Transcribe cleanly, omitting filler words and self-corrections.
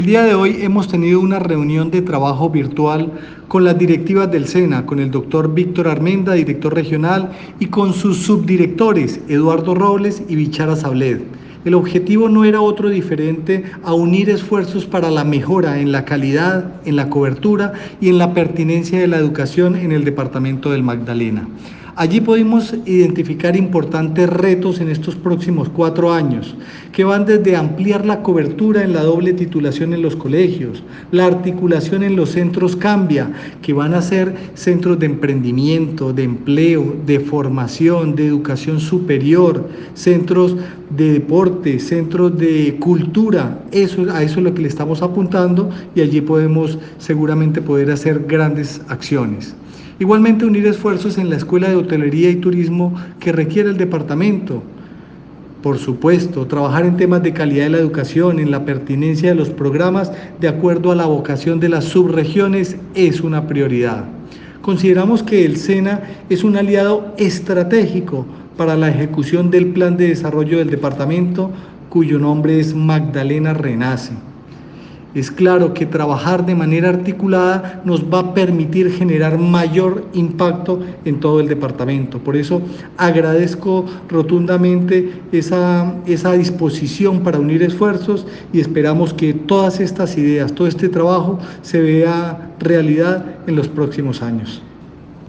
El día de hoy hemos tenido una reunión de trabajo virtual con las directivas del SENA, con el doctor Víctor Armenda, director regional, y con sus subdirectores, Eduardo Robles y Bichara Sabled. El objetivo no era otro diferente a unir esfuerzos para la mejora en la calidad, en la cobertura y en la pertinencia de la educación en el departamento del Magdalena. Allí pudimos identificar importantes retos en estos próximos 4 años, que van desde ampliar la cobertura en la doble titulación en los colegios, la articulación en los centros Cambia, que van a ser centros de emprendimiento, de empleo, de formación, de educación superior, centros de deporte, centros de cultura. A eso es lo que le estamos apuntando y allí podemos seguramente poder hacer grandes acciones. Igualmente, unir esfuerzos en la Escuela de Hotelería y Turismo que requiere el departamento. Por supuesto, trabajar en temas de calidad de la educación, en la pertinencia de los programas de acuerdo a la vocación de las subregiones es una prioridad. Consideramos que el SENA es un aliado estratégico para la ejecución del plan de desarrollo del departamento, cuyo nombre es Magdalena Renace. Es claro que trabajar de manera articulada nos va a permitir generar mayor impacto en todo el departamento. Por eso agradezco rotundamente esa disposición para unir esfuerzos y esperamos que todas estas ideas, todo este trabajo se vea realidad en los próximos años.